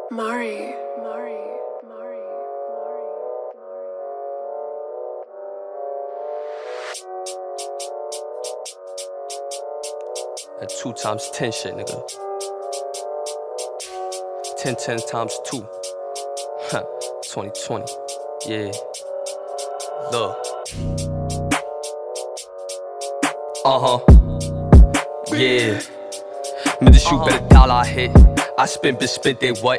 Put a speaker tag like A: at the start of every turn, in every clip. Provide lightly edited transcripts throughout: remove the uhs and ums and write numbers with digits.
A: Mari.
B: That 2 times 10 shit, nigga. 10 times 2. 2020. Yeah. Look. Yeah. Made the shoot better dollar I hit. I spent they what?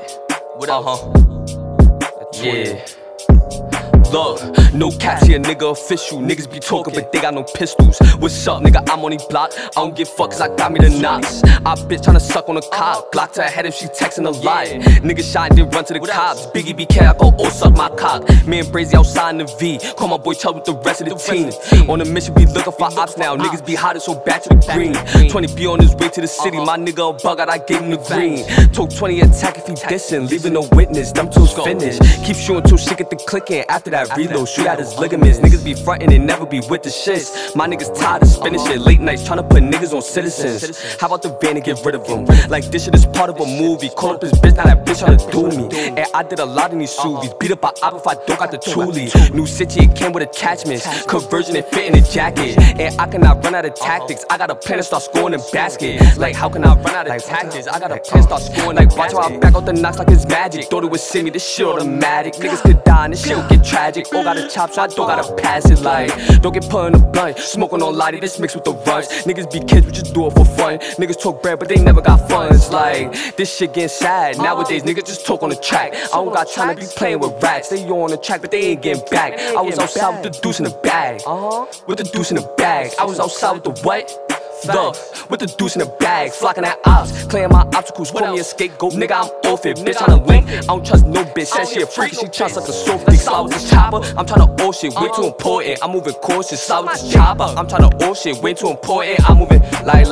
B: Yeah. Look, no caps here, nigga, official. Niggas be talking, but they got no pistols. What's up, nigga? I'm on the block. I don't give fuck, cause I got me the knots. I bitch tryna suck on a cock. Glock to her head if she texting a lie. Nigga shot and then run to the cops. Biggie be care, I go all suck my cock. Me and Brazy outside in the V. Call my boy Chubb with the rest of the team. On a mission, be looking for ops now. Niggas be hot, so back to the green. 20 be on his way to the city. My nigga a bug out, I gave him the green. Told 20 attack if he dissing. Leaving no witness, them tools finished. Keep shooting till shit get the clicking. After that reload, shoot out his ligaments. Niggas be frontin' and never be with the shits. My niggas tired of spinning shit. Late nights tryna put niggas on citizens. How about the van and get rid of them? Like this shit is part of a movie. Call up his bitch, now that bitch tryna do me. And I did a lot in these shooters. Beat up by op if I don't got the truly. New city, it came with attachments. Conversion and fit in the jacket. And I cannot run out of tactics. I got a plan to start scoring in basket. Like how can I run out of tactics? I got a plan to start scoring like watch how I back out the knocks like it's magic. Thought it was semi, this shit automatic. Niggas could die and this shit will get tragic. Oh, got a chop, so I don't gotta pass it like. Don't get put in a blunt, smoking on lighty, this mixed with the rush. Niggas be kids, we just do it for fun. Niggas talk bread, but they never got funds. Like, this shit getting sad. Nowadays, niggas just talk on the track. I don't got time to be playing with rats. They on the track, but they ain't getting back. I was outside with the deuce in the bag. With the deuce in the bag. I was outside with the what? With the deuce in the bag, flocking at ops, clearing my obstacles, call me a scapegoat, nigga, I'm off it. Bitch tryna link, I don't trust no bitch, said she a freak, she tryna suck a soft dick. Slide with this chopper, I'm tryna all shit, way too important, I'm moving cautious. Slide with this chopper, I'm tryna all shit, way too important, I'm moving like,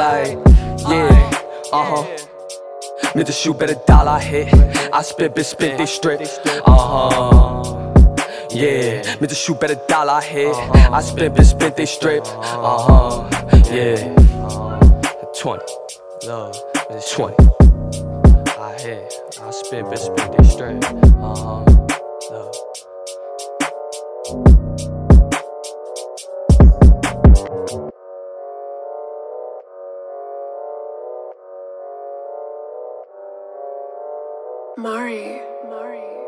B: yeah, Made the shoot better dollar I hit. I spent they strip, yeah, made the shoot better dollar I hit. I spent they strip, yeah. 20, love, it's 20. I hit, I spent they strip, love.
A: Mari.